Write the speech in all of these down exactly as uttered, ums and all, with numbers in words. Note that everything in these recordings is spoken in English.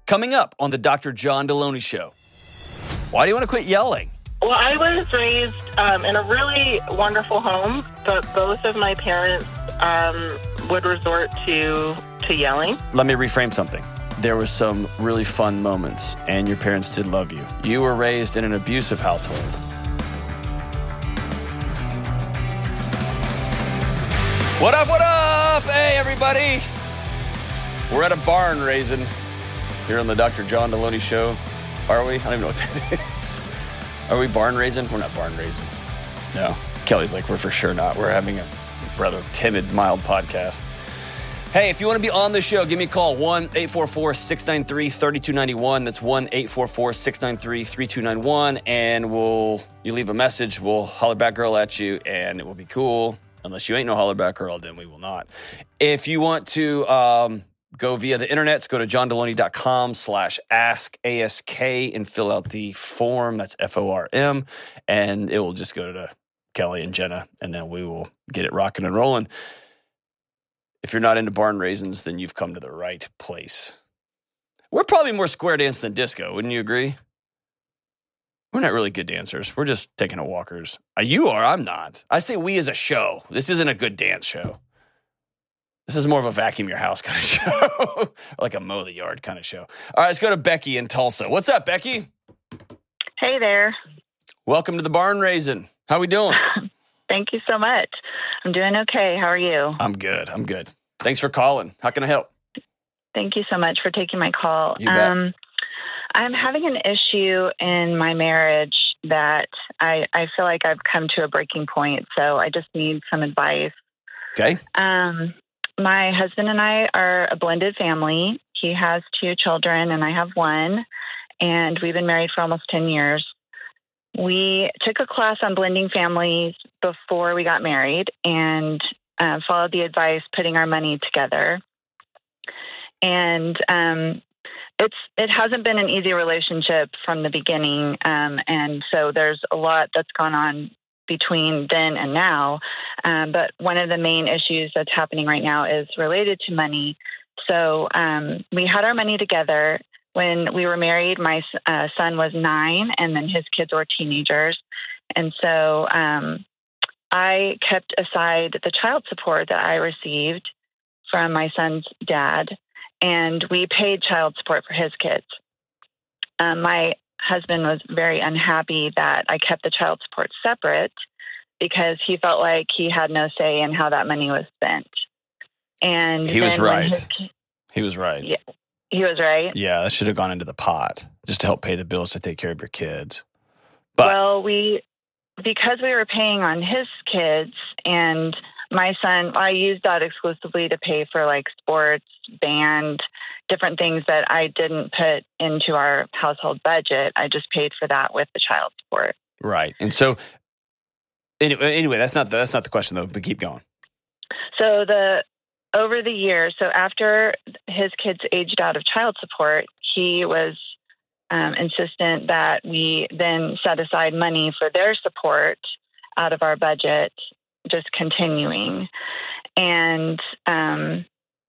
Coming up on the Doctor John Delony Show. Why do you want to quit yelling? Well, I was raised um, in a really wonderful home, but both of my parents um, would resort to to yelling. Let me reframe something. There were some really fun moments, and your parents did love you. You were raised in an abusive household. What up, what up? Hey, everybody. We're at a barn raising here on the Doctor John Delony Show. Are we? I don't even know what that is. Are we barn raising? We're not barn raising. No. Kelly's like, we're for sure not. We're having a rather timid, mild podcast. Hey, if you want to be on the show, give me a call, one eight four four, six nine three, three two nine one. That's one eight four four, six nine three, three two nine one. And we'll, you leave a message, we'll holler back girl at you, and it will be cool. Unless you ain't no holler back girl, then we will not. If you want to um, go via the internet, go to johndelony.com slash ask ask and fill out the form. That's F O R M. And it will just go to Kelly and Jenna, and then we will get it rocking and rolling. If you're not into barn raisins, then you've come to the right place. We're probably more square dance than disco, wouldn't you agree? We're not really good dancers. We're just taking a walkers. Uh, you are, I'm not. I say we as a show. This isn't a good dance show. This is more of a vacuum your house kind of show. Like a mow the yard kind of show. All right, let's go to Becky in Tulsa. What's up, Becky? Hey there. Welcome to the barn raising. How we doing? Thank you so much. I'm doing okay. How are you? I'm good. I'm good. Thanks for calling. How can I help? Thank you so much for taking my call. You bet. Um, I'm having an issue in my marriage that I, I feel like I've come to a breaking point, so I just need some advice. Okay. Um, my husband and I are a blended family. He has two children, and I have one, and we've been married for almost ten years. We took a class on blending families before we got married and uh, followed the advice, putting our money together. And um, it's it hasn't been an easy relationship from the beginning. Um, and so there's a lot that's gone on between then and now. Um, but one of the main issues that's happening right now is related to money. So um, we had our money together. When we were married, my uh, son was nine, and then his kids were teenagers. And so um, I kept aside the child support that I received from my son's dad, and we paid child support for his kids. Um, my husband was very unhappy that I kept the child support separate because he felt like he had no say in how that money was spent. And he was right. His, he was right. Yeah. He was right. Yeah, that should have gone into the pot just to help pay the bills to take care of your kids. But well, we because we were paying on his kids and my son, I used that exclusively to pay for like sports, band, different things that I didn't put into our household budget. I just paid for that with the child support. Right. And so anyway, anyway that's not the, that's not the question though, but keep going. So the Over the years, so after his kids aged out of child support, he was um, insistent that we then set aside money for their support out of our budget, just continuing. And um,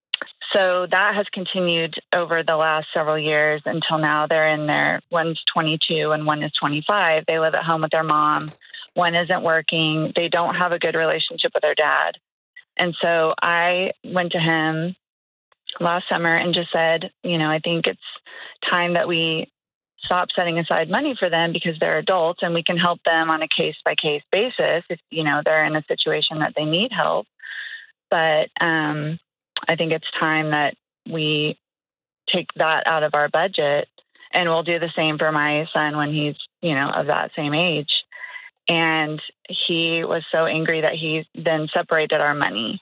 so that has continued over the last several years until now. They're in their, one's twenty-two and one is twenty-five. They live at home with their mom. One isn't working. They don't have a good relationship with their dad. And so I went to him last summer and just said, you know, I think it's time that we stop setting aside money for them because they're adults and we can help them on a case-by-case basis if, you know, they're in a situation that they need help. But um, I think it's time that we take that out of our budget, and we'll do the same for my son when he's, you know, of that same age. And he was so angry that he then separated our money.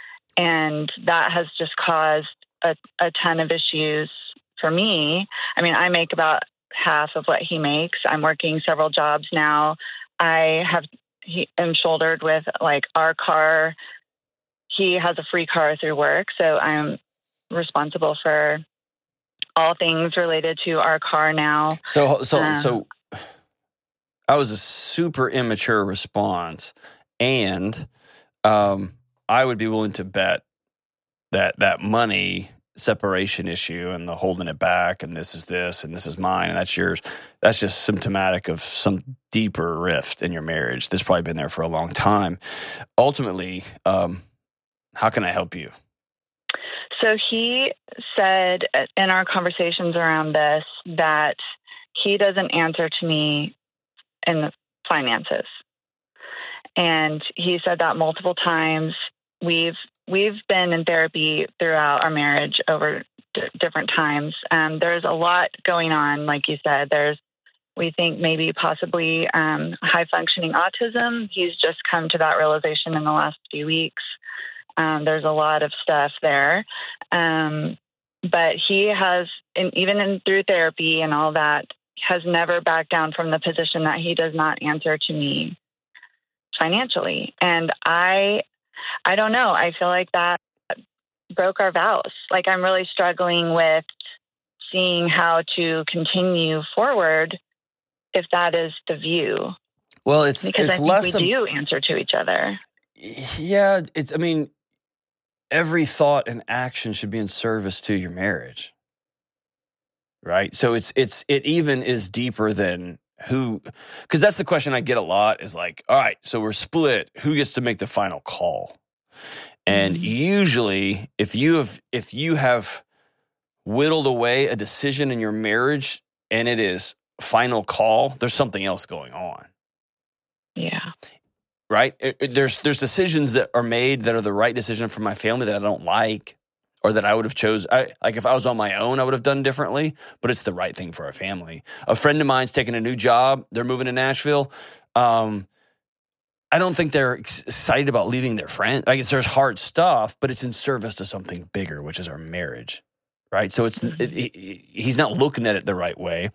And that has just caused a, a ton of issues for me. I mean, I make about half of what he makes. I'm working several jobs now. I have, he, am shouldered with like our car. He has a free car through work. So I'm responsible for all things related to our car now. So, so, um, so I was a super immature response, and um, I would be willing to bet that that money separation issue and the holding it back and this is this and this is mine and that's yours, that's just symptomatic of some deeper rift in your marriage that's probably been there for a long time. Ultimately, um, how can I help you? So he said in our conversations around this that he doesn't answer to me in the finances. And he said that multiple times. We've we've been in therapy throughout our marriage over d- different times. Um, there's a lot going on, like you said. There's, we think maybe possibly um, high functioning autism. He's just come to that realization in the last few weeks. Um, there's a lot of stuff there. Um, but he has, and even in, through therapy and all that, has never backed down from the position that he does not answer to me financially. And I, I don't know. I feel like that broke our vows. Like I'm really struggling with seeing how to continue forward if that is the view. Well, it's because it's I think less we of, do answer to each other. Yeah, it's. I mean, every thought and action should be in service to your marriage, right? So it's it's it even is deeper than who, because that's the question I get a lot is like, all right, so we're split. Who gets to make the final call? And mm-hmm. usually, if you have if you have whittled away a decision in your marriage and it is final call, there's something else going on. Yeah. Right? It, it, there's there's decisions that are made that are the right decision for my family that I don't like or that I would have chose. I, like if I was on my own, I would have done differently, but it's the right thing for our family. A friend of mine's taking a new job. They're moving to Nashville. Um, I don't think they're excited about leaving their friend. Like it's, there's hard stuff, but it's in service to something bigger, which is our marriage, right? So it's it, it, he's not looking at it the right way.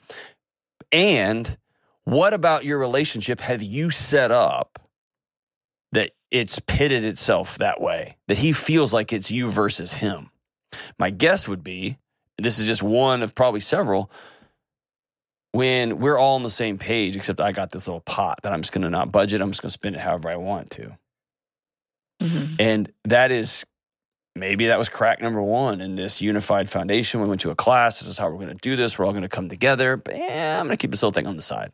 And what about your relationship have you set up that it's pitted itself that way, that he feels like it's you versus him? My guess would be, and this is just one of probably several, when we're all on the same page, except I got this little pot that I'm just going to not budget. I'm just going to spend it however I want to. Mm-hmm. And that is, maybe that was crack number one in this unified foundation. We went to a class. This is how we're going to do this. We're all going to come together. But yeah, I'm going to keep this little thing on the side.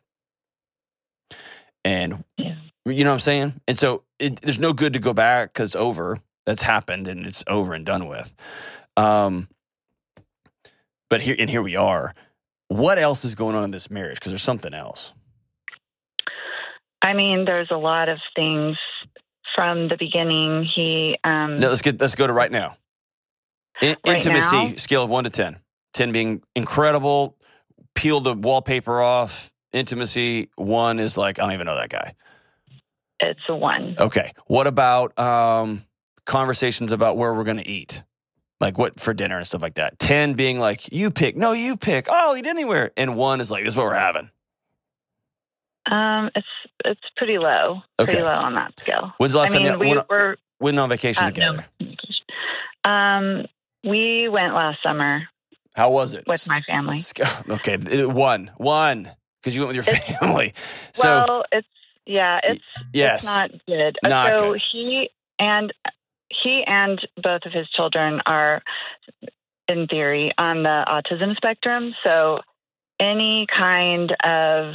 And yeah. You know what I'm saying? And so it, there's no good to go back because it's over. That's happened and it's over and done with. Um, but here, and here we are. What else is going on in this marriage? Because there's something else. I mean, there's a lot of things from the beginning. He, um, no, let's get, let's go to right now. In, right intimacy now? Scale of one to ten. ten being incredible. Peel the wallpaper off. Intimacy, one is like, I don't even know that guy. It's a one. Okay. What about um, conversations about where we're going to eat? Like what for dinner and stuff like that. ten being like, you pick. No, you pick. Oh, I'll eat anywhere. And one is like, this is what we're having. Um, it's it's pretty low. Okay. Pretty low on that scale. When's the last I mean, time we you were went on vacation uh, together? No. Um, we went last summer. How was it? With my family. Okay, one. One. Because you went with your it's, family. So, well, it's, yeah, it's, yes. it's not good. Not so good. he and he and both of his children are, in theory, on the autism spectrum. So any kind of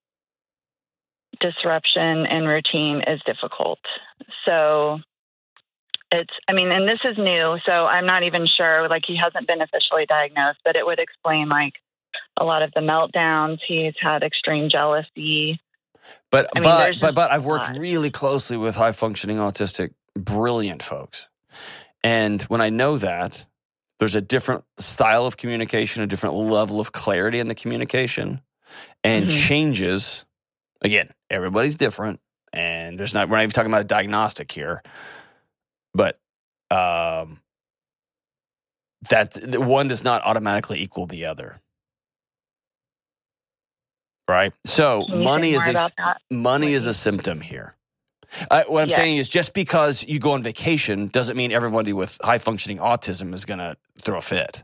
disruption in routine is difficult. So it's, I mean, and this is new, so I'm not even sure, like he hasn't been officially diagnosed, but it would explain like a lot of the meltdowns. He's had extreme jealousy. But I mean, but but but I've worked lot. really closely with high functioning autistic, brilliant folks. And when I know that, there's a different style of communication, a different level of clarity in the communication, and mm-hmm. changes. Again, everybody's different, and there's not. We're not even talking about a diagnostic here, but um, that one does not automatically equal the other. Right. So money is a, money is a symptom here. Uh, what I'm yeah. saying is just because you go on vacation doesn't mean everybody with high functioning autism is going to throw a fit.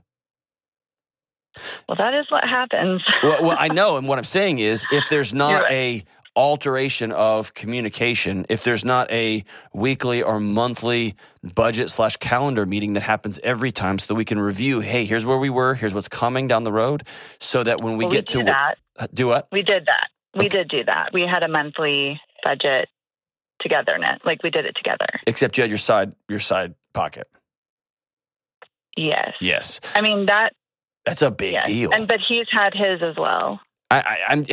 Well, that is what happens. well, well, I know. And what I'm saying is if there's not right. a alteration of communication, if there's not a weekly or monthly budget slash calendar meeting that happens every time so that we can review, hey, here's where we were, here's what's coming down the road, so that when we well, get we to that. do what? We did that. We Okay. did do that. We had a monthly budget togetherness. Like we did it together. Except you had your side your side pocket. Yes. Yes. I mean, that. That's a big Yes. deal. And but he's had his as well. I, I, I'm.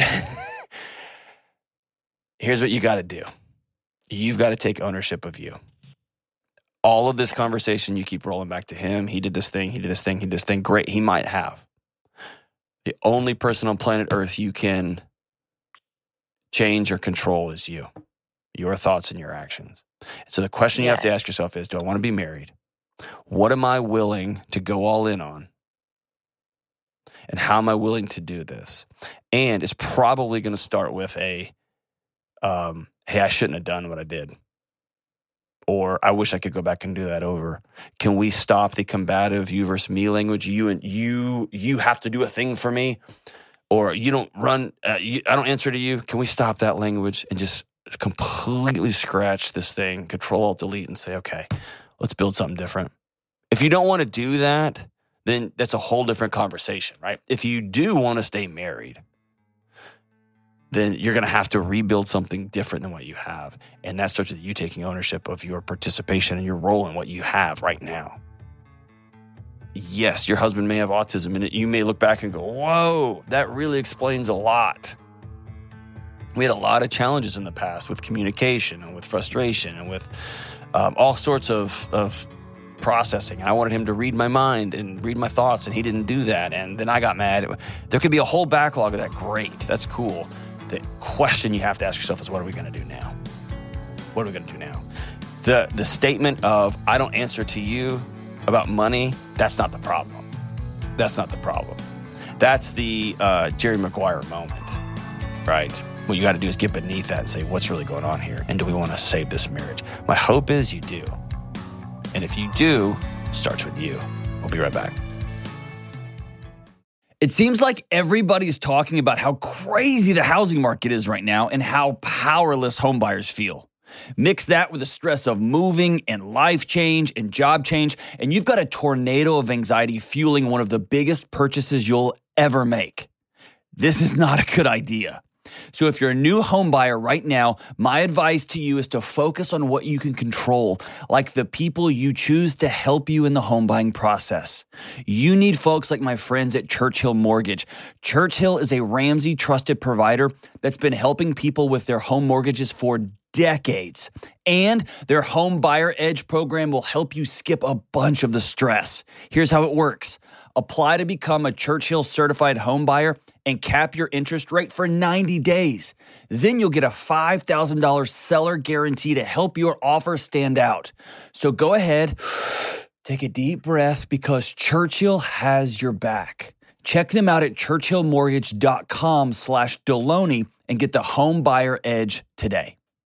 Here's what you got to do. You've got to take ownership of you. All of this conversation, you keep rolling back to him. He did this thing. He did this thing. He did this thing. Great. He might have. The only person on planet Earth you can change or control is you, your thoughts and your actions. So the question you have to Yes. ask yourself is, do I want to be married? What am I willing to go all in on? And how am I willing to do this? And it's probably going to start with a, um, hey, I shouldn't have done what I did. Or I wish I could go back and do that over. Can we stop the combative you versus me language? You and you, you have to do a thing for me, or you don't run. Uh, you, I don't answer to you. Can we stop that language and just completely scratch this thing, Control Alt Delete, and say, okay, let's build something different. If you don't want to do that, then that's a whole different conversation, right? If you do want to stay married, then you're going to have to rebuild something different than what you have. And that starts with you taking ownership of your participation and your role in what you have right now. Yes, your husband may have autism, and you may look back and go, whoa, that really explains a lot. We had a lot of challenges in the past with communication and with frustration and with um, all sorts of, of processing. And I wanted him to read my mind and read my thoughts, and he didn't do that. And then I got mad. There could be a whole backlog of that. Great. That's cool. The question you have to ask yourself is, what are we going to do now? What are we going to do now? The the statement of, I don't answer to you about money, that's not the problem. That's not the problem. That's the uh, Jerry Maguire moment, right? What you got to do is get beneath that and say, what's really going on here? And do we want to save this marriage? My hope is you do. And if you do, it starts with you. We'll be right back. It seems like everybody's talking about how crazy the housing market is right now and how powerless homebuyers feel. Mix that with the stress of moving and life change and job change, and you've got a tornado of anxiety fueling one of the biggest purchases you'll ever make. This is not a good idea. So if you're a new home buyer right now, my advice to you is to focus on what you can control, like the people you choose to help you in the home buying process. You need folks like my friends at Churchill Mortgage. Churchill is a Ramsey trusted provider that's been helping people with their home mortgages for decades. And their Home Buyer Edge program will help you skip a bunch of the stress. Here's how it works. Apply to become a Churchill certified home buyer and cap your interest rate for ninety days. Then you'll get a five thousand dollars seller guarantee to help your offer stand out. So go ahead, take a deep breath, because Churchill has your back. Check them out at churchillmortgage.com slash Deloney and get the Home Buyer Edge today.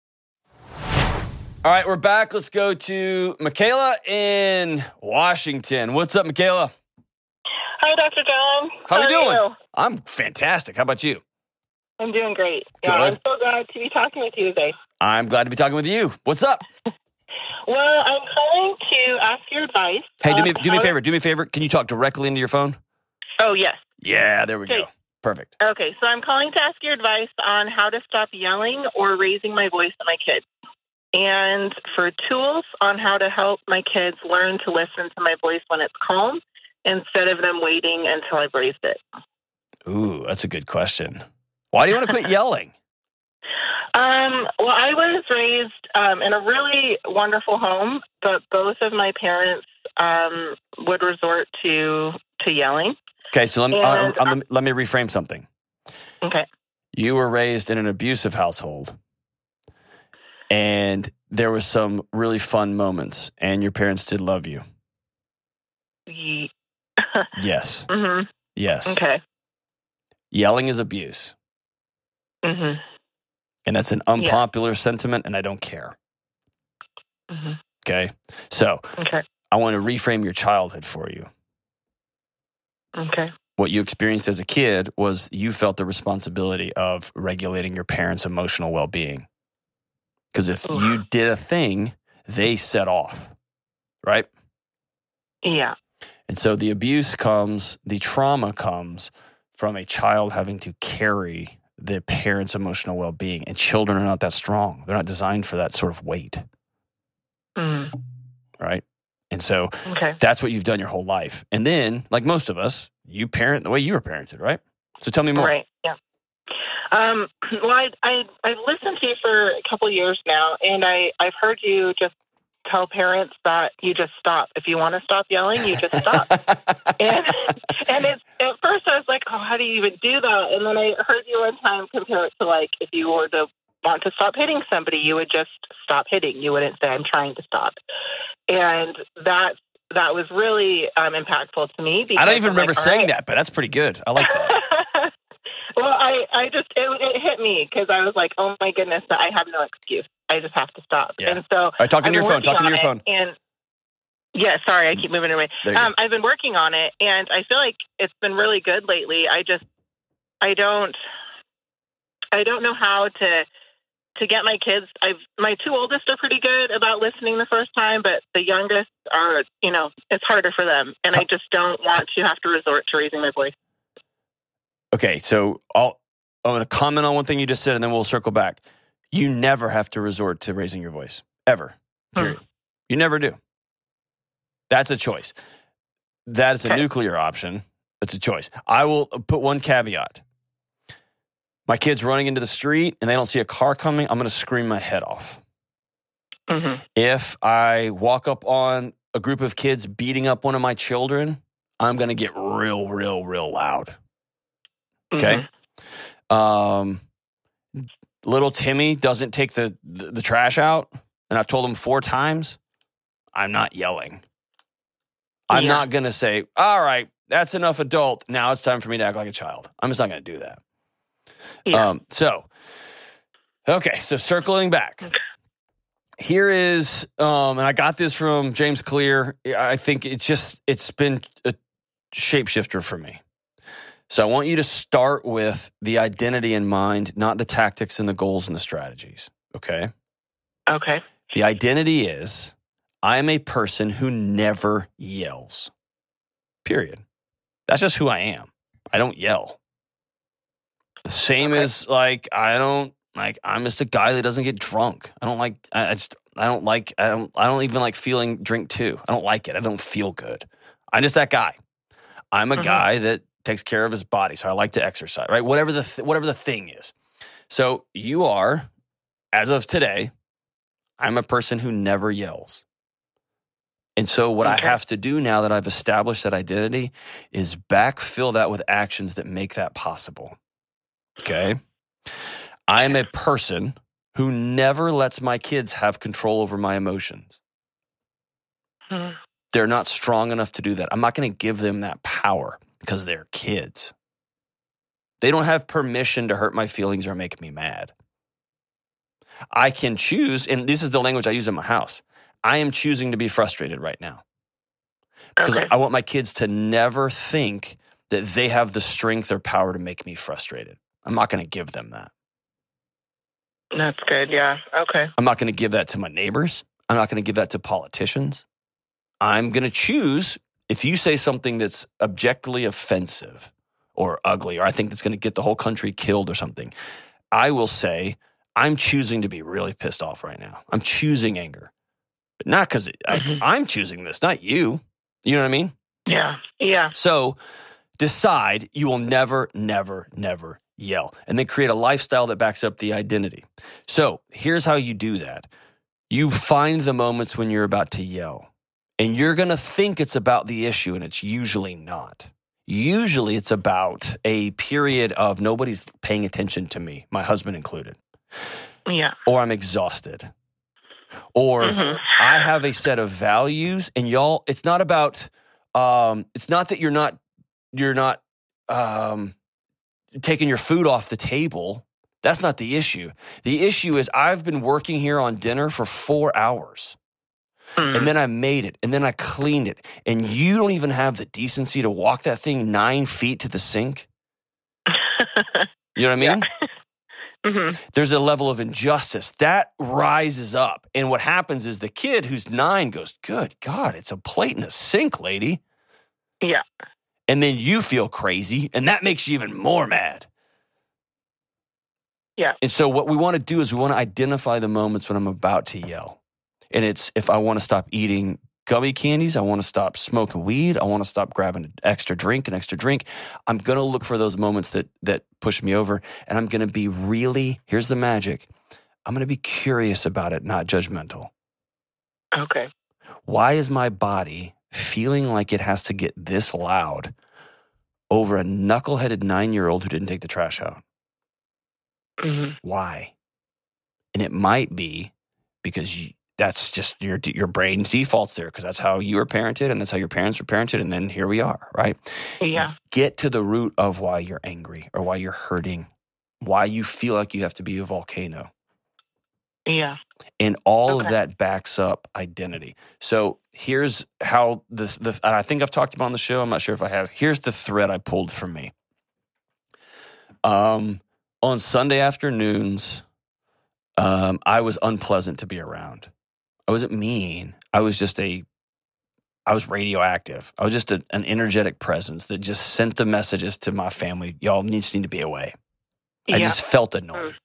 All right, we're back. Let's go to Michaela in Washington. What's up, Michaela? Hi, Doctor John. How are we are doing? you? I'm fantastic. How about you? I'm doing great. Yeah, Good. I'm so glad to be talking with you today. I'm glad to be talking with you. What's up? Well, I'm calling to ask your advice. Hey, do me on do me a how- favor. Do me a favor. Can you talk directly into your phone? Oh, yes. Yeah, there we go. Okay. Perfect. Okay, so I'm calling to ask your advice on how to stop yelling or raising my voice at my kids, and for tools on how to help my kids learn to listen to my voice when it's calm instead of them waiting until I've raised it. Ooh, that's a good question. Why do you want to quit yelling? Um, well, I was raised um, in a really wonderful home, but both of my parents um, would resort to to yelling. Okay, so let me, And, uh, uh, let me reframe something. Okay. You were raised in an abusive household, and there were some really fun moments, and your parents did love you. Ye- Yes. mhm. Yes. Okay. Yelling is abuse, Mhm. and that's an unpopular sentiment, and I don't care. Mhm. Okay? So Okay. I want to reframe your childhood for you. Okay. what you experienced as a kid was you felt the responsibility of regulating your parents' emotional well-being. Because if Oof. you did a thing, they set off, right? Yeah. And so the abuse comes, the trauma comes from a child having to carry the parents' emotional well-being. And children are not that strong. They're not designed for that sort of weight, Mm. right? And so Okay. that's what you've done your whole life. And then, like most of us, you parent the way you were parented, right? So tell me more. Right. Yeah. Um, well, I, I, I've listened to you for a couple of years now, and I, I've heard you just tell parents that you just stop. If you want to stop yelling, you just stop. and and it's, at first I was like, oh, how do you even do that? And then I heard you one time compare it to, like, if you were to want to stop hitting somebody, you would just stop hitting. You wouldn't say, I'm trying to stop. And that that was really um, impactful to me. Because I don't even I'm remember like, saying right. that, but that's pretty good. I like that. Well, I, I just, it, it hit me because I was like, oh my goodness, I have no excuse. I just have to stop. Yeah. And so, All right, talking I've to your been phone. working Talking to on your it, phone. And yeah, sorry, I keep moving away. There you Um, go. I've been working on it, and I feel like it's been really good lately. I just, I don't, I don't know how to, to get my kids. I've, my two oldest are pretty good about listening the first time, but the youngest are, you know, it's harder for them. And I just don't want to have to resort to raising my voice. Okay, so I'll, I'm going to comment on one thing you just said, and then we'll circle back. You never have to resort to raising your voice, ever, period. Hmm. You never do. That's a choice. That is a Okay. nuclear option. That's a choice. I will put one caveat. My kid's running into the street, and they don't see a car coming, I'm going to scream my head off. Mm-hmm. If I walk up on a group of kids beating up one of my children, I'm going to get real, real, real loud. Okay? Um, little Timmy doesn't take the, the, the trash out, and I've told him four times, I'm not yelling. I'm Yeah. not going to say, all right, that's enough adult. Now it's time for me to act like a child. I'm just not going to do that. Yeah. Um, so, okay, so circling back. Okay. Here is, um, and I got this from James Clear. I think it's just, it's been a shapeshifter for me. So I want you to start with the identity in mind, not the tactics and the goals and the strategies, okay? Okay. The identity is, I am a person who never yells, period. That's just who I am. I don't yell. The same Okay. as, like, I don't, like, I'm just a guy that doesn't get drunk. I don't like, I, I just, I don't like, I don't, I don't even like feeling drink too. I don't like it. I don't feel good. I'm just that guy. I'm a Mhm. guy that takes care of his body, so I like to exercise, right? Whatever the, th- whatever the thing is. So you are, as of today, I'm a person who never yells. And so what I Okay. have to do now that I've established that identity is backfill that with actions that make that possible. Okay? I am a person who never lets my kids have control over my emotions. Hmm. They're not strong enough to do that. I'm not going to give them that power because they're kids. They don't have permission to hurt my feelings or make me mad. I can choose, and this is the language I use in my house. I am choosing to be frustrated right now because Okay. I want my kids to never think that they have the strength or power to make me frustrated. I'm not going to give them that. That's good. Yeah. Okay. I'm not going to give that to my neighbors. I'm not going to give that to politicians. I'm going to choose, if you say something that's objectively offensive or ugly, or I think that's going to get the whole country killed or something, I will say, I'm choosing to be really pissed off right now. I'm choosing anger. But not because Mhm. I'm choosing this, not you. You know what I mean? Yeah. Yeah. So decide you will never, never, never yell, and then create a lifestyle that backs up the identity. So here's how you do that. You find the moments when you're about to yell, and you're going to think it's about the issue, and it's usually not. Usually it's about a period of nobody's paying attention to me, my husband included, Yeah. or I'm exhausted, or Mhm. I have a set of values, and y'all, it's not about, um, it's not that you're not, you're not, um, taking your food off the table. That's not the issue. The issue is I've been working here on dinner for four hours. Mm. And then I made it. And then I cleaned it. And you don't even have the decency to walk that thing nine feet to the sink. You know what I mean? Yeah. Mm-hmm. There's a level of injustice that rises up. And what happens is the kid who's nine goes, good God, it's a plate in a sink, lady. Yeah. And then you feel crazy, and that makes you even more mad. Yeah. And so what we want to do is we want to identify the moments when I'm about to yell. And it's if I want to stop eating gummy candies, I want to stop smoking weed, I want to stop grabbing an extra drink, an extra drink. I'm going to look for those moments that that push me over, and I'm going to be really, here's the magic, I'm going to be curious about it, not judgmental. Okay. Why is my body feeling like it has to get this loud over a knuckleheaded nine-year-old who didn't take the trash out? Mm-hmm. Why? And it might be because you, that's just your your brain defaults there because that's how you were parented and that's how your parents were parented, and then here we are, right? Yeah. Get to the root of why you're angry or why you're hurting, why you feel like you have to be a volcano. Yeah. And all Okay. of that backs up identity. So here's how the, the and I think I've talked about on the show. I'm not sure if I have. Here's the thread I pulled from me. Um, on Sunday afternoons, um, I was unpleasant to be around. I wasn't mean. I was just a, I was radioactive. I was just a, an energetic presence that just sent the messages to my family. Y'all need, just need to be away. I Yeah. just felt annoying.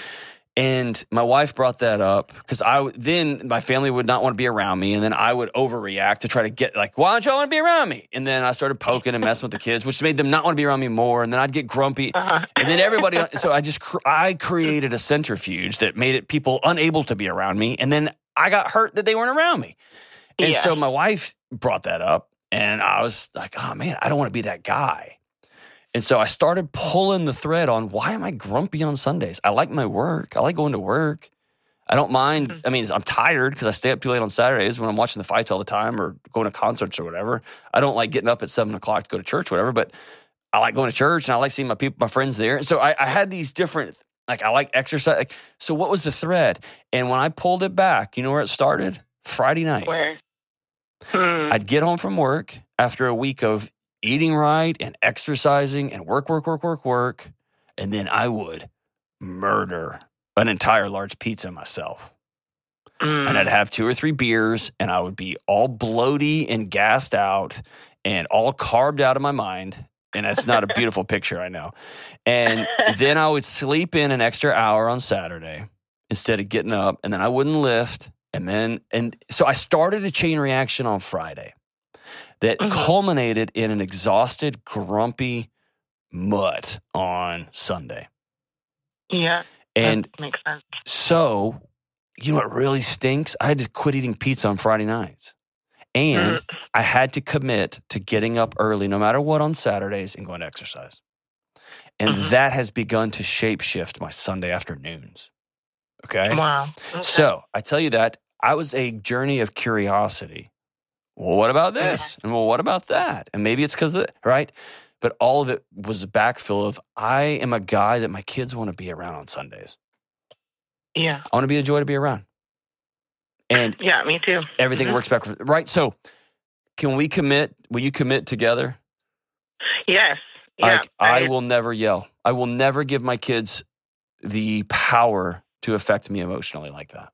And my wife brought that up because I then my family would not want to be around me, and then I would overreact to try to get like, why don't y'all want to be around me? And then I started poking and messing with the kids, which made them not want to be around me more. And then I'd get grumpy, Uh-huh. and then everybody. So I just cr- I created a centrifuge that made it people unable to be around me, and then I got hurt that they weren't around me. And Yeah. so my wife brought that up, and I was like, oh man, I don't want to be that guy. And so I started pulling the thread on why am I grumpy on Sundays? I like my work. I like going to work. I don't mind. Mm-hmm. I mean, I'm tired because I stay up too late on Saturdays when I'm watching the fights all the time or going to concerts or whatever. I don't like getting up at seven o'clock to go to church, whatever, but I like going to church and I like seeing my people, my friends there. And so I, I had these different, like I like exercise. Like, so what was the thread? And when I pulled it back, you know where it started? Friday night. Where? Hmm. I'd get home from work after a week of eating right and exercising and work, work, work, work, work. And then I would murder an entire large pizza myself. Mm. And I'd have two or three beers and I would be all bloaty and gassed out and all carved out of my mind. And that's not a beautiful picture, I know. And then I would sleep in an extra hour on Saturday instead of getting up. And then I wouldn't lift. And then, and so I started a chain reaction on Friday that Mhm. culminated in an exhausted, grumpy mutt on Sunday. Yeah. And that makes sense. so, you know what really stinks? I had to quit eating pizza on Friday nights. And Mm. I had to commit to getting up early, no matter what, on Saturdays and going to exercise. And Mhm. that has begun to shape shift my Sunday afternoons. Okay? Wow. Okay. So I tell you that I was a journey of curiosity. Well, what about this? And well, what about that? And maybe it's because of, right? But all of it was a backfill of I am a guy that my kids want to be around on Sundays. Yeah. I want to be a joy to be around. And Yeah, me too. everything Mhm. works back, right? So can we commit? Will you commit together? Yes. Yeah. Like, I will never yell. I will never give my kids the power to affect me emotionally like that.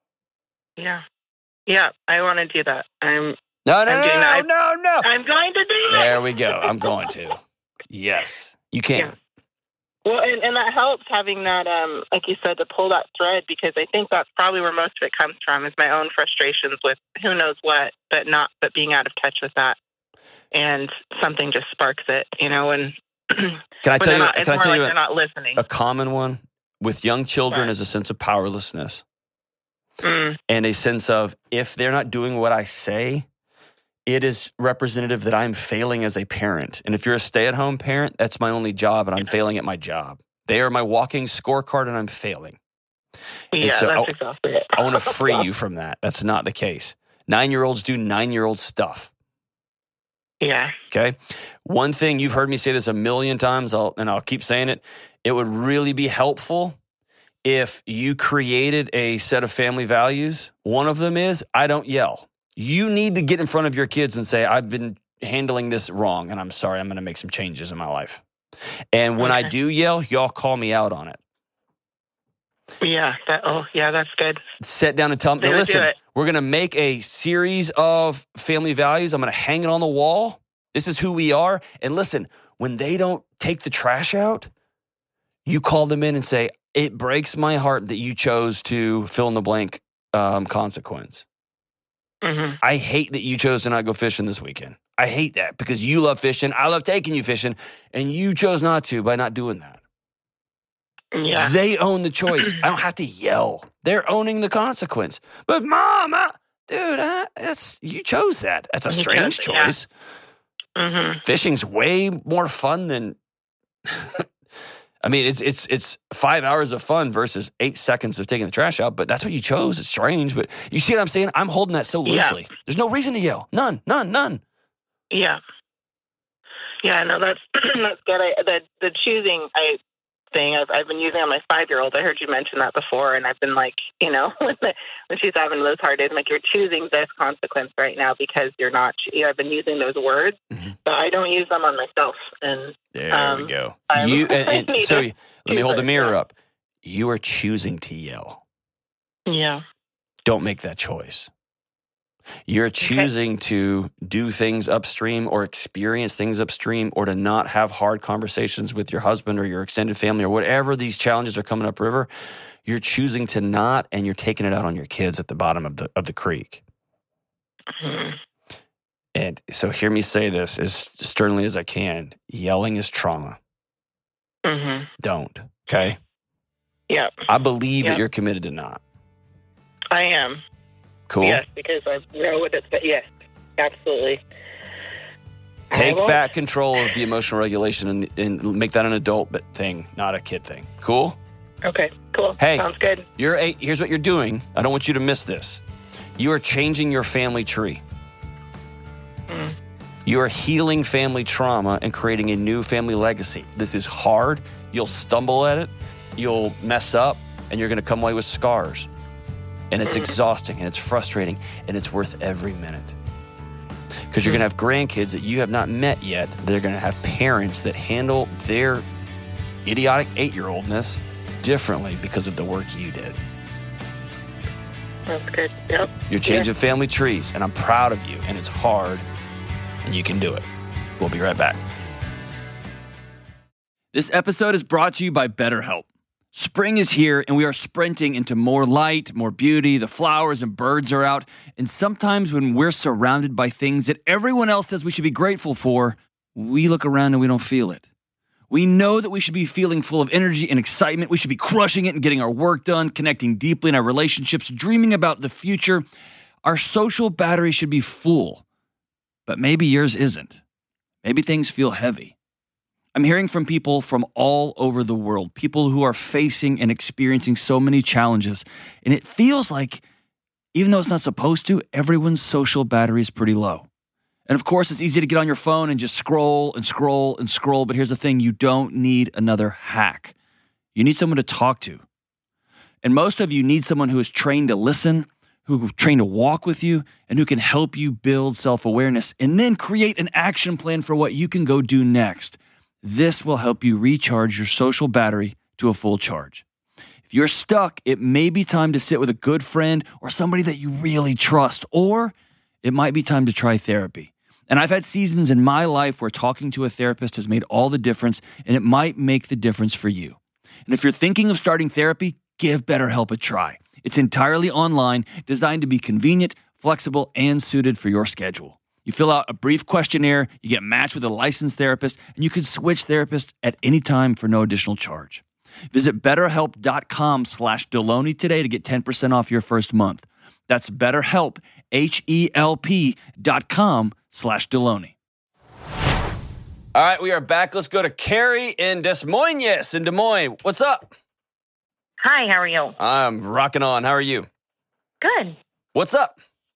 Yeah. Yeah. I want to do that. I'm. No, no, I'm no, doing no, that. no, no. I'm going to do it. There we go. I'm going to. Yes, you can. Yeah. Well, and, and that helps having that, um, like you said, to pull that thread, because I think that's probably where most of it comes from, is my own frustrations with who knows what, but not, but being out of touch with that, and something just sparks it, you know. And Can I when tell they're you? not, it's Can I more tell like you they're a, not listening. a common one with young children What? is a sense of powerlessness Mm, and a sense of if they're not doing what I say, it is representative that I'm failing as a parent. And if you're a stay-at-home parent, that's my only job, and I'm failing at my job. They are my walking scorecard, and I'm failing. yeah, so that's I- exactly it. I want to free you from that. That's not the case. Nine-year-olds do nine-year-old stuff. Yeah. Okay. One thing, you've heard me say this a million times, I'll, and I'll keep saying it. It would really be helpful if you created a set of family values. One of them is I don't yell. You need to get in front of your kids and say, I've been handling this wrong, and I'm sorry. I'm going to make some changes in my life. And when Okay. I do yell, y'all call me out on it. Yeah. That. Oh, yeah. That's good. Sit down and tell them, They now would do listen, it. we're going to make a series of family values. I'm going to hang it on the wall. This is who we are. And listen, when they don't take the trash out, you call them in and say, it breaks my heart that you chose to fill in the blank um, consequence. Mm-hmm. I hate that you chose to not go fishing this weekend. I hate that because you love fishing. I love taking you fishing, and you chose not to by not doing that. Yeah. They own the choice. I don't have to yell. They're owning the consequence. But mom, I, dude, I, that's you chose that. That's a You strange chose it, yeah. choice. Mm-hmm. Fishing's way more fun than. I mean, it's it's it's five hours of fun versus eight seconds of taking the trash out. But that's what you chose. It's strange, but you see what I'm saying? I'm holding that so loosely. Yeah. There's no reason to yell. None. None. None. Yeah. Yeah. No, that's that's good. I, the the choosing I thing I've I've been using on my five year old. I heard you mention that before, and I've been like, you know, when, the, when she's having those hard days, I'm like, you're choosing this consequence right now because you're not. You know, I've been using those words, Mm-hmm. but I don't use them on myself. And There Um, we go. I'm- You and, I and need so to let me choose hold the it, mirror yeah. up. You are choosing to yell. yeah, Don't make that choice. You're choosing to do things upstream or experience things upstream or to not have hard conversations with your husband or your extended family or whatever these challenges are coming up river. You're choosing to not, and you're taking it out on your kids at the bottom of the of the creek. Mhm. And so hear me say this as sternly as I can. Yelling is trauma. Mhm. Don't. Okay? Yeah, I believe Yeah. that you're committed to not. I am. Cool? Yes, because I know what it's. Yes, absolutely. I Take won't- back control of the emotional regulation and, and make that an adult bit- thing, not a kid thing. Cool? Okay, cool. Hey. Sounds good. You're a, here's what you're doing. I don't want you to miss this. You are changing your family tree. Mm. You are healing family trauma and creating a new family legacy. This is hard. You'll stumble at it. You'll mess up, and you're going to come away with scars. And it's exhausting, and it's frustrating, and it's worth every minute. Because you're going to have grandkids that you have not met yet. They're going to have parents that handle their idiotic eight-year-oldness differently because of the work you did. That's good. Yep. You're changing family trees, and I'm proud of you, and it's hard, and you can do it. We'll be right back. This episode is brought to you by BetterHelp. Spring is here, and we are sprinting into more light, more beauty. The flowers and birds are out. And sometimes when we're surrounded by things that everyone else says we should be grateful for, we look around and we don't feel it. We know that we should be feeling full of energy and excitement. We should be crushing it and getting our work done, connecting deeply in our relationships, dreaming about the future. Our social battery should be full, but maybe yours isn't. Maybe things feel heavy. I'm hearing from people from all over the world, people who are facing and experiencing so many challenges, and it feels like, even though it's not supposed to, everyone's social battery is pretty low. And of course, it's easy to get on your phone and just scroll and scroll and scroll, but here's the thing, you don't need another hack. You need someone to talk to. And most of you need someone who is trained to listen, who is trained to walk with you, and who can help you build self-awareness and then create an action plan for what you can go do next. This will help you recharge your social battery to a full charge. If you're stuck, it may be time to sit with a good friend or somebody that you really trust, or it might be time to try therapy. And I've had seasons in my life where talking to a therapist has made all the difference, and it might make the difference for you. And if you're thinking of starting therapy, give BetterHelp a try. It's entirely online, designed to be convenient, flexible, and suited for your schedule. You fill out a brief questionnaire, you get matched with a licensed therapist, and you can switch therapists at any time for no additional charge. Visit betterhelp.com slash Delony today to get ten percent off your first month. That's BetterHelp, H-E-L-P dot com slash Delony. All right, we are back. Let's go to Carrie in Des Moines. Yes, in Des Moines. What's up? Hi, how are you? I'm rocking on. How are you? Good. What's up?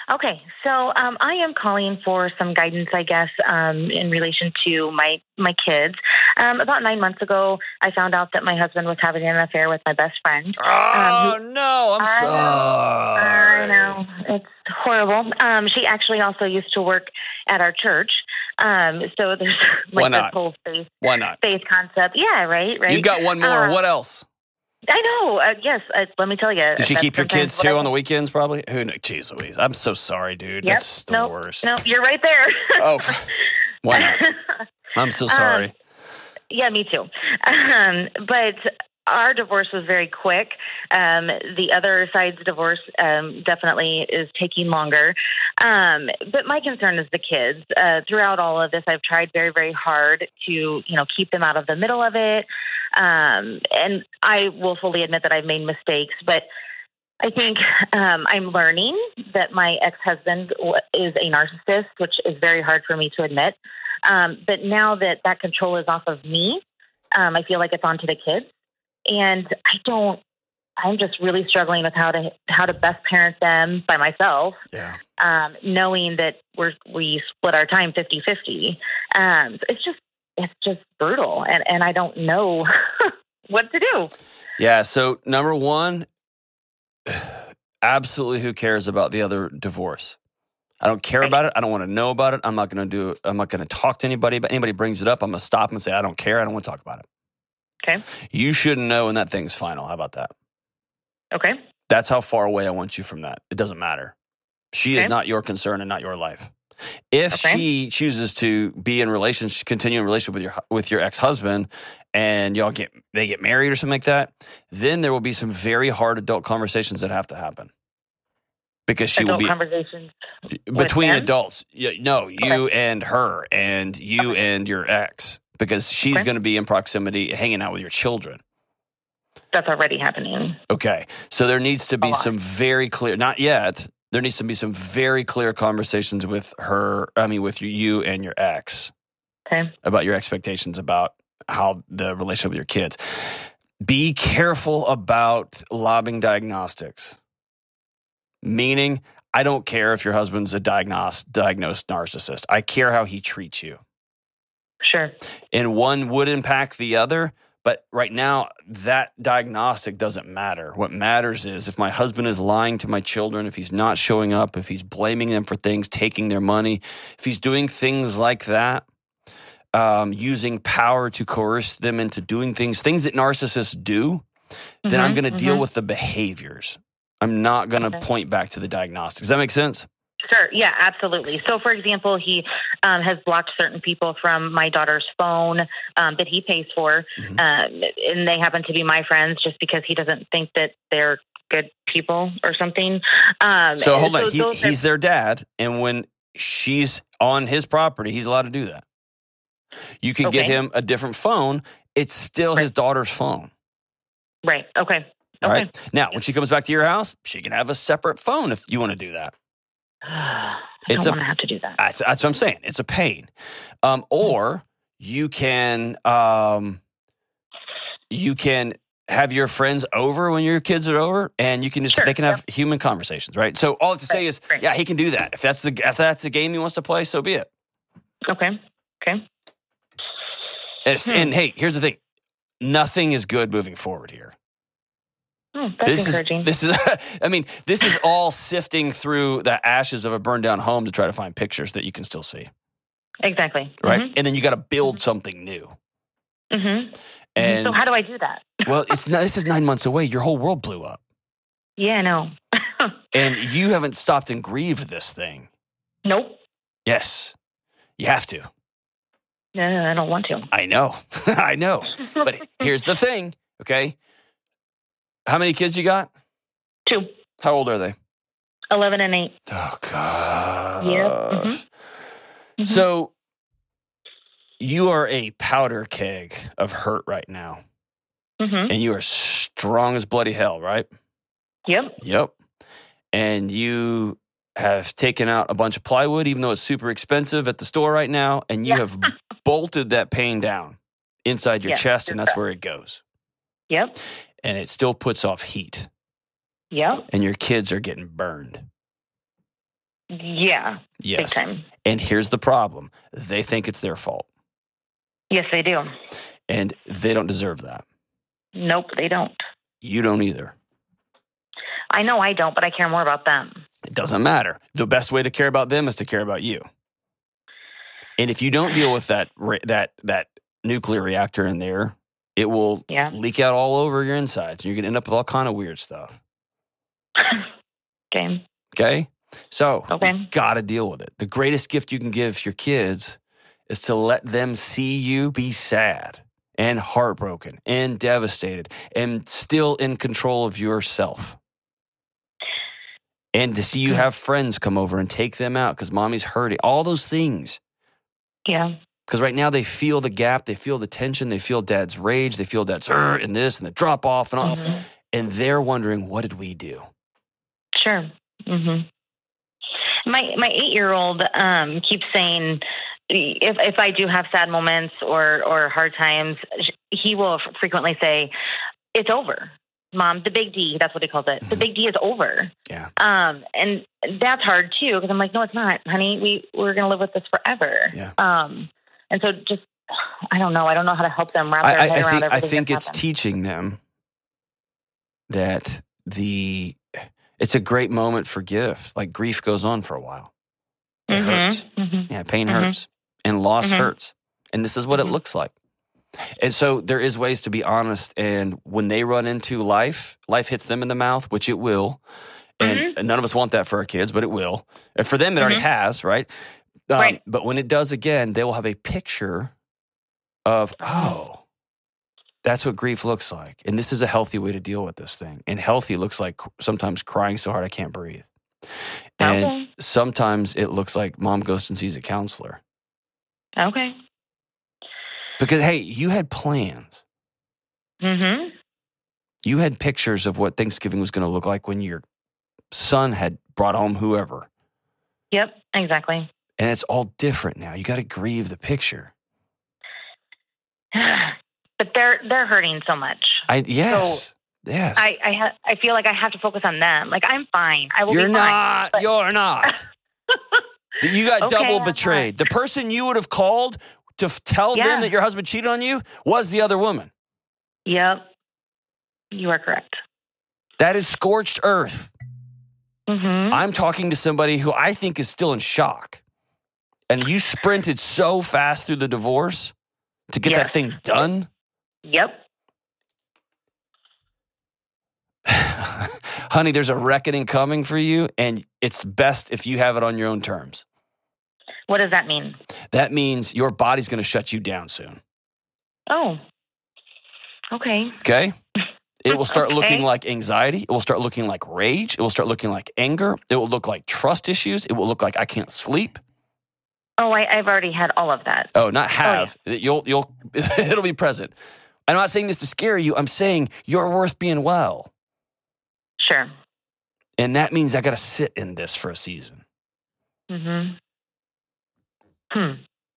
Okay, so um, I am calling for some guidance, I guess, um, in relation to my my kids. Um, about nine months ago, I found out that my husband was having an affair with my best friend. Oh, um, no. I'm I sorry. I know. It's horrible. Um, she actually also used to work at our church. Um, so there's Why like this not? whole faith, Why not? faith concept. Yeah, right, right. You've got one more. Uh, What else? I know. Uh, yes, uh, let me tell you. Did she that's keep your sometimes kids what too I on the think. weekends? Probably. Who knows? Jeez Louise. I'm so sorry, dude. Yep. That's the nope, worst. Nope, you're right there. Oh, why not? I'm so sorry. Um, yeah, me too. Um, but our divorce was very quick. Um, the other side's divorce um, definitely is taking longer. Um, but my concern is the kids. Uh, throughout all of this, I've tried very, very hard to, you know, keep them out of the middle of it. Um, and I will fully admit that I've made mistakes, but I think um, I'm learning that my ex-husband is a narcissist, which is very hard for me to admit. Um, but now that that control is off of me, um, I feel like it's onto the kids. And I don't, I'm just really struggling with how to, how to best parent them by myself. Yeah. Um, knowing that we're, we split our time fifty-fifty. Um, it's just, it's just brutal. And, and I don't know what to do. Yeah. So number one, absolutely who cares about the other divorce? I don't care about it. I don't want to know about it. I'm not going to do it. I'm not going to talk to anybody. But anybody brings it up, I'm going to stop and say, I don't care. I don't want to talk about it. Okay. You shouldn't know when that thing's final. How about that? Okay. That's how far away I want you from that. It doesn't matter. She Okay. is not your concern and not your life. If Okay. she chooses to be in relationship, continue in relationship with your with your ex-husband, and y'all get they get married or something like that, then there will be some very hard adult conversations that have to happen. Because she Adult will be conversations between with them? adults. Yeah, no, you Okay. and her, and you and your ex, because she's Okay. going to be in proximity, hanging out with your children. That's already happening. Okay, so there needs to be A lot. some very clear. Not yet. There needs to be some very clear conversations with her. I mean, with you and your ex Okay. about your expectations about how the relationship with your kids. Be careful about lobbing diagnostics. Meaning, I don't care if your husband's a diagnosed, diagnosed narcissist. I care how he treats you. Sure. And one would impact the other, but right now, that diagnostic doesn't matter. What matters is if my husband is lying to my children, if he's not showing up, if he's blaming them for things, taking their money, if he's doing things like that, um, using power to coerce them into doing things, things that narcissists do, then I'm Mhm, going to deal mhm. with the behaviors. I'm not going to Okay. point back to the diagnostics. Does that make sense? Sure. Yeah, absolutely. So, for example, he um, has blocked certain people from my daughter's phone um, that he pays for, Mhm. um, and they happen to be my friends just because he doesn't think that they're good people or something. Um, So hold on. so He, those are- he's their dad, and when she's on his property, he's allowed to do that. You can get Okay. him a different phone. It's still his daughter's phone. right. Okay. All Okay. right. Now, when she comes back to your house, she can have a separate phone if you want to do that. I It's don't a- want to have to do that. That's, that's what I'm saying. It's a pain. Um, or you can um, you can have your friends over when your kids are over, and you can just Sure, they can have human conversations, right? So all to say Right, is, right. yeah, he can do that. If that's the if that's the game he wants to play, so be it. Okay. Okay. And, it's, Hmm. and hey, here's the thing: nothing is good moving forward here. Oh, that's this encouraging. is this is. I mean, this is all sifting through the ashes of a burned down home to try to find pictures that you can still see, exactly. right? And then you got to build something new. Mm-hmm. And So, how do I do that? well, it's not, this is nine months away. Your whole world blew up, Yeah, I know. and you haven't stopped and grieved this thing. Nope. Yes, you have to. No, I don't want to. I know, I know. But here's the thing, okay? How many kids you got? Two. How old are they? eleven and eight. Oh God. Yep. Mhm. Mhm. So you are a powder keg of hurt right now, Mm-hmm. and you are strong as bloody hell, right? Yep. Yep. And you have taken out a bunch of plywood, even though it's super expensive at the store right now, and you Yeah. have bolted that pain down inside your Yeah, chest, and it's that's that. where it goes. Yep. And it still puts off heat, Yep. and your kids are getting burned. Yeah. Yes. Big time. And here's the problem. They think it's their fault. Yes, they do. And they don't deserve that. Nope, they don't. You don't either. I know I don't, but I care more about them. It doesn't matter. The best way to care about them is to care about you. And if you don't deal with that that that nuclear reactor in there, it will yeah. leak out all over your insides. And you're going to end up with all kind of weird stuff. Okay. Okay? So, okay. you got to deal with it. The greatest gift you can give your kids is to let them see you be sad and heartbroken and devastated and still in control of yourself. And to see you have friends come over and take them out because mommy's hurting. All those things. Yeah. Because right now they feel the gap, they feel the tension, they feel dad's rage, they feel dad's uh, and this and the drop off and all. Mm-hmm. And they're wondering, what did we do? Sure. Mm-hmm. My my eight year old um, keeps saying, if if I do have sad moments or or hard times, he will frequently say, "It's over, Mom. The big D." That's what he calls it. Mm-hmm. The big D is over. Yeah. Um, and that's hard too because I'm like, no, it's not, honey. We we're gonna live with this forever. Yeah. Um, and so just I don't know. I don't know how to help them wrap their I, head I around think, everything. I think that's it's happened. teaching them that the it's a great moment for gift. Like grief goes on for a while. It mm-hmm. hurts. Mm-hmm. Yeah, pain mm-hmm. hurts. And loss mm-hmm. hurts. And this is what mm-hmm. it looks like. And so there is ways to be honest. And when they run into life, life hits them in the mouth, which it will. And, mm-hmm. and none of us want that for our kids, but it will. And for them, it mm-hmm. already has, right? Um, right? But when it does again, they will have a picture of, oh, that's what grief looks like. And this is a healthy way to deal with this thing. And healthy looks like sometimes crying so hard I can't breathe. And okay. sometimes it looks like mom goes and sees a counselor. Okay. Because, hey, you had plans. Mm-hmm. You had pictures of what Thanksgiving was going to look like when your son had brought home whoever. Yep, exactly. And it's all different now. You got to grieve the picture. But they're they're hurting so much. I yes. So yes. I I, ha- I feel like I have to focus on them. Like I'm fine. I will You're be not. fine. But- You're not. You got okay, double I'm betrayed. fine. The person you would have called to f- tell yeah. them that your husband cheated on you was the other woman. Yep. You are correct. That is scorched earth. Mm-hmm. I'm talking to somebody who I think is still in shock. And you sprinted so fast through the divorce to get yes. that thing done. Yep. Honey, there's a reckoning coming for you, and it's best if you have it on your own terms. What does that mean? That means your body's going to shut you down soon. Oh. Okay. Okay? It will start okay. looking like anxiety. It will start looking like rage. It will start looking like anger. It will look like trust issues. It will look like I can't sleep. Oh, I, I've already had all of that. Oh, not have. Oh, yeah. You'll, you'll, it'll be present. I'm not saying this to scare you. I'm saying you're worth being well. Sure. And that means I got to sit in this for a season. Mm-hmm. Hmm.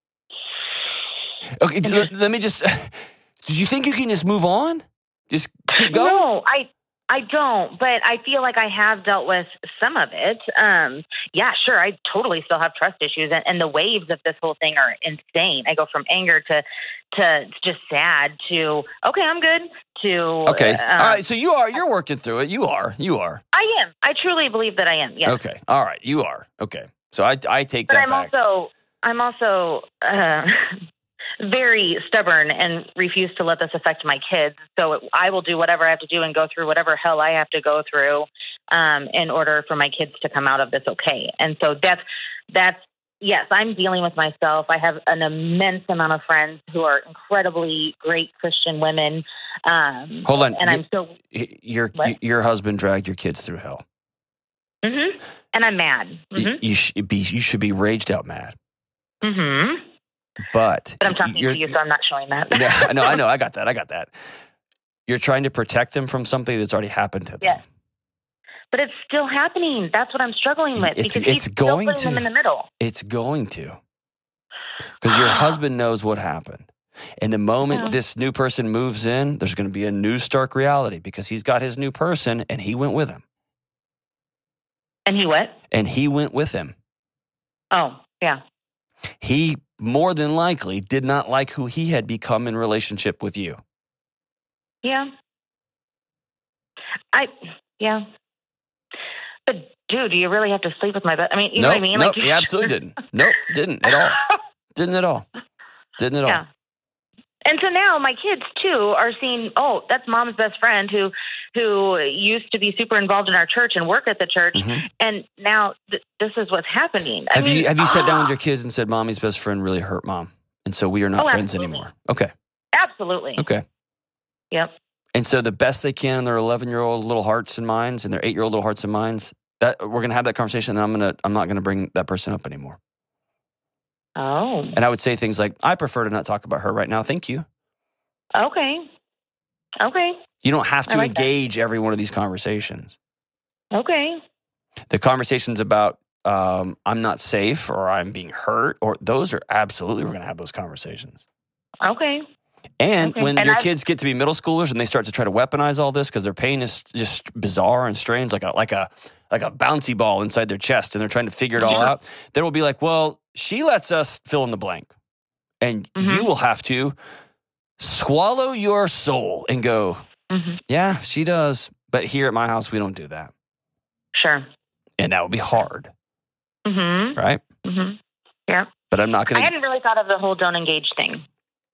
Okay, let, let me just, did you think you can just move on? Just keep going? No, I I don't, but I feel like I have dealt with some of it. Um, yeah, sure, I totally still have trust issues, and, and the waves of this whole thing are insane. I go from anger to to just sad to, okay, I'm good, to... Okay, um, all right, so you are, you're working through it. You are, you are. I am. I truly believe that I am, yes. Okay, all right, you are. Okay, so I, I take but that I'm back. also, I'm also... Uh, very stubborn and refuse to let this affect my kids. So I will do whatever I have to do and go through whatever hell I have to go through um, in order for my kids to come out of this okay. And so that's, that's, yes, I'm dealing with myself. I have an immense amount of friends who are incredibly great Christian women. Um, Hold on. And I'm still... Your, your husband dragged your kids through hell. Mm-hmm. And I'm mad. Mm-hmm. You, you, should be, you should be raged out mad. Mm-hmm. But, but I'm talking to you, so I'm not showing that. I know, I know, I got that, I got that. You're trying to protect them from something that's already happened to them. Yes, but it's still happening. That's what I'm struggling with it's, because it's he's going still putting to. them in the middle. It's going to, because your husband knows what happened, and the moment yeah. this new person moves in, there's going to be a new stark reality because he's got his new person, and he went with him. And he what? And he went with him. Oh, yeah. He more than likely did not like who he had become in relationship with you. Yeah. I, yeah. But, dude, do you really have to sleep with my best? I mean, you nope, know what I mean? Nope, Like, he absolutely didn't. Nope, didn't at all. Didn't at all. Didn't at all. Yeah. And so now my kids, too, are seeing, oh, that's mom's best friend who who used to be super involved in our church and work at the church. Mm-hmm. And now th- this is what's happening. I Have mean, you have you sat down with ah, your kids and said, Mommy's best friend really hurt Mom, and so we are not Oh, friends absolutely. anymore? Okay. Absolutely. Okay. Yep. And so the best they can in their eleven-year-old little hearts and minds and their eight-year-old little hearts and minds, that we're going to have that conversation, and I'm going to I'm not going to bring that person up anymore. Oh, And I would say things like, I prefer to not talk about her right now. Thank you. okay. Okay. You don't have to I like that. engage every one of these conversations. Okay. The conversations about um, I'm not safe or I'm being hurt, or those are absolutely, we're going to have those conversations. Okay. And Okay. when And your I've- kids get to be middle schoolers and they start to try to weaponize all this because their pain is just bizarre and strange, like a like a like a bouncy ball inside their chest, and they're trying to figure it all Yeah. out, then we'll be like, well, she lets us fill in the blank, and Mhm. you will have to swallow your soul and go, Mm-hmm. yeah, she does, but here at my house we don't do that, Sure. and that would be hard, Mm-hmm. right? Mm-hmm. Yeah. But I'm not I going to. hadn't really thought of the whole don't engage thing.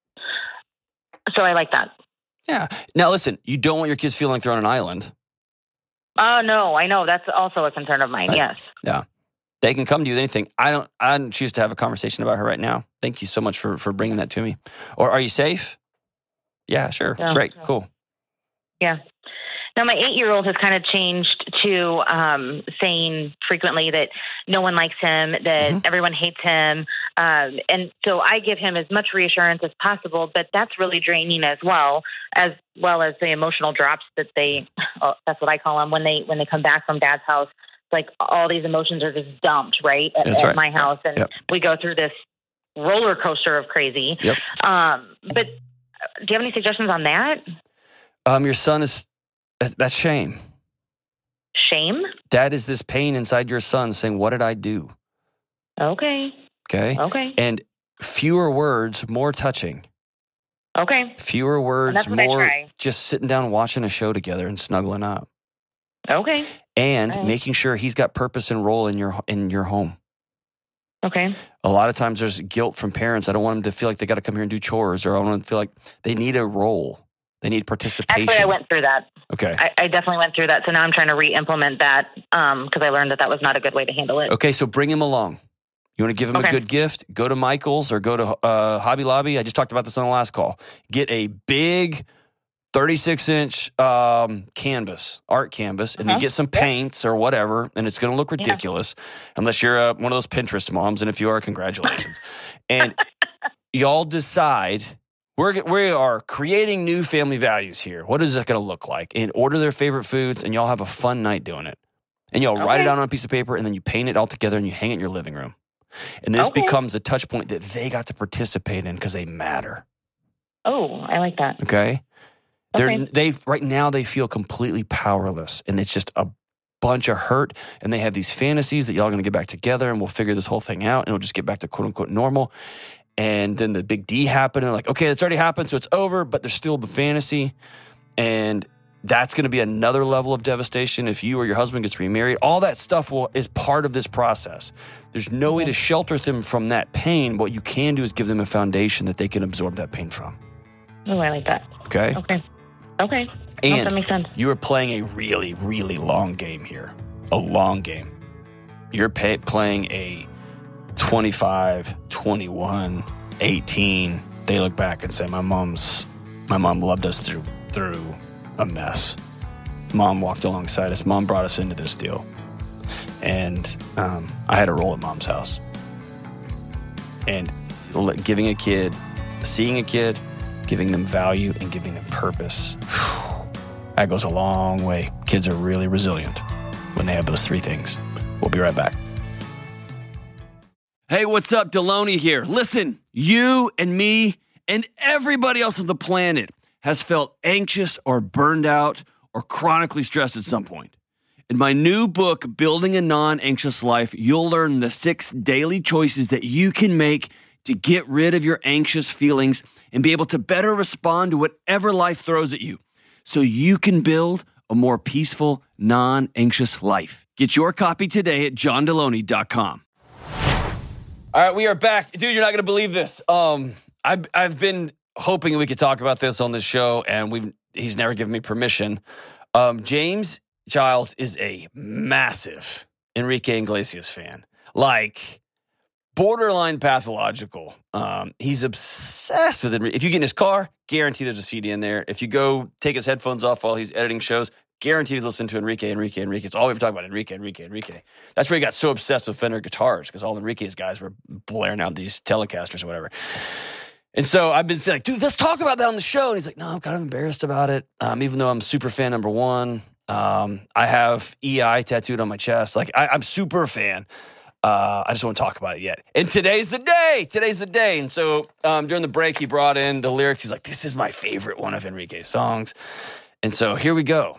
So I like that. Yeah. Now listen, you don't want your kids feeling like they're on an island. Oh, no, I know. That's also a concern of mine. Right. Yes. Yeah. They can come to you with anything. I don't I don't choose to have a conversation about her right now. Thank you so much for, for bringing that to me. Or are you safe? Yeah, sure. Yeah. Great. Cool. Yeah. Now, my eight-year-old has kind of changed to um, saying frequently that no one likes him, that Mhm. everyone hates him. Um, and so I give him as much reassurance as possible, but that's really draining as well, as well as the emotional drops that they, oh, that's what I call them, when they when they come back from dad's house. Like all these emotions are just dumped, right, at, That's at right. my house. And Yep. we go through this roller coaster of crazy. Yep. Um, but do you have any suggestions on that? Um, your son is that's, that's shame. Shame? That is this pain inside your son saying, what did I do? Okay. Okay. Okay. And fewer words, more touching. Okay. Fewer words, that's what I more try. just sitting down watching a show together and snuggling up. Okay. And Right. making sure he's got purpose and role in your in your home. Okay. A lot of times there's guilt from parents. I don't want them to feel like they got to come here and do chores, or I want them to feel like they need a role. They need participation. Actually, I went through that. Okay. I, I definitely went through that. So now I'm trying to re-implement that because um, I learned that that was not a good way to handle it. Okay, so bring him along. You want to give him Okay. a good gift? Go to Michael's or go to uh, Hobby Lobby. I just talked about this on the last call. Get a big thirty-six inch um, canvas, art canvas, and Uh-huh. then get some paints or whatever, and it's going to look ridiculous unless you're uh, one of those Pinterest moms, and if you are, congratulations. And y'all decide, we're, we are creating new family values here. What is that going to look like? And order their favorite foods, and y'all have a fun night doing it. And y'all write it Okay. down on a piece of paper, and then you paint it all together, and you hang it in your living room. And this Okay. becomes a touch point that they got to participate in because they matter. Oh, I like that. Okay? They're Okay. they right now they feel completely powerless, and it's just a bunch of hurt, and they have these fantasies that y'all are going to get back together, and we'll figure this whole thing out, and it'll just get back to quote unquote normal. And then the big D happened, and they're like, okay, it's already happened, so it's over, but there's still the fantasy, and that's going to be another level of devastation if you or your husband gets remarried. All that stuff will is part of this process. There's no way to shelter them from that pain. What you can do is give them a foundation that they can absorb that pain from. Oh, I like that. Okay? Okay. Okay. Oh, And that makes sense. you are playing a really, really long game here. A long game. You're pay, playing a twenty-five, twenty-one, eighteen. They look back and say, my mom's, my mom loved us through, through a mess. Mom walked alongside us. Mom brought us into this deal. And um, I had a role at mom's house. And l- giving a kid, seeing a kid, giving them value and giving them purpose, that goes a long way. Kids are really resilient when they have those three things. We'll be right back. Hey, what's up? Deloney here. Listen, you and me and everybody else on the planet has felt anxious or burned out or chronically stressed at some point. In my new book, Building a Non-Anxious Life, you'll learn the six daily choices that you can make to get rid of your anxious feelings and be able to better respond to whatever life throws at you so you can build a more peaceful, non-anxious life. Get your copy today at john deloney dot com. All right, we are back. Dude, you're not going to believe this. Um, I've, I've been hoping we could talk about this on this show, and we've he's never given me permission. Um, James Childs is a massive Enrique Iglesias fan. Like, borderline pathological. Um, he's obsessed with Enrique. If you get in his car, guarantee there's a C D in there. If you go take his headphones off while he's editing shows, guarantee he's listening to Enrique, Enrique, Enrique. It's all we've talked about, Enrique, Enrique, Enrique. That's where he got so obsessed with Fender guitars, because all Enrique's guys were blaring out these Telecasters or whatever. And so I've been saying, like, dude, let's talk about that on the show. And he's like, no, I'm kind of embarrassed about it. Um, even though I'm super fan number one. Um, I have E I tattooed on my chest. Like, I, I'm super fan. Uh, I just won't talk about it yet. And today's the day. Today's the day. And so um, during the break, he brought in the lyrics. He's like, this is my favorite one of Enrique's songs. And so here we go.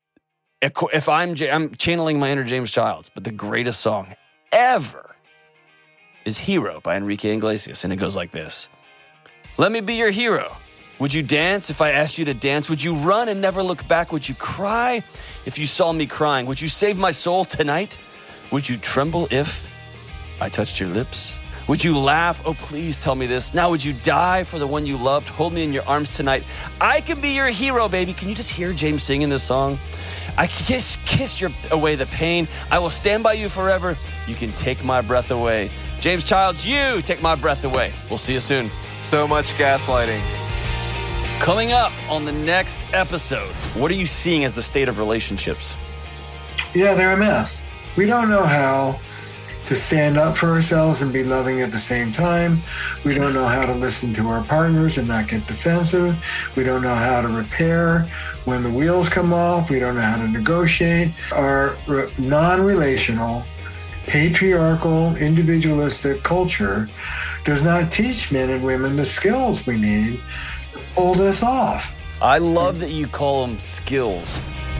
If I'm, I'm channeling my inner James Childs, but the greatest song ever is Hero by Enrique Iglesias. And it goes like this. Let me be your hero. Would you dance if I asked you to dance? Would you run and never look back? Would you cry if you saw me crying? Would you save my soul tonight? Would you tremble if I touched your lips? Would you laugh? Oh, please tell me this. Now, would you die for the one you loved? Hold me in your arms tonight. I can be your hero, baby. Can you just hear James singing this song? I kiss, kiss your, away the pain. I will stand by you forever. You can take my breath away. James Childs, you take my breath away. We'll see you soon. So much gaslighting. Coming up on the next episode, what are you seeing as the state of relationships? Yeah, they're a mess. We don't know how to stand up for ourselves and be loving at the same time. We don't know how to listen to our partners and not get defensive. We don't know how to repair when the wheels come off. We don't know how to negotiate. Our non-relational, patriarchal, individualistic culture does not teach men and women the skills we need to pull this off. I love that you call them skills.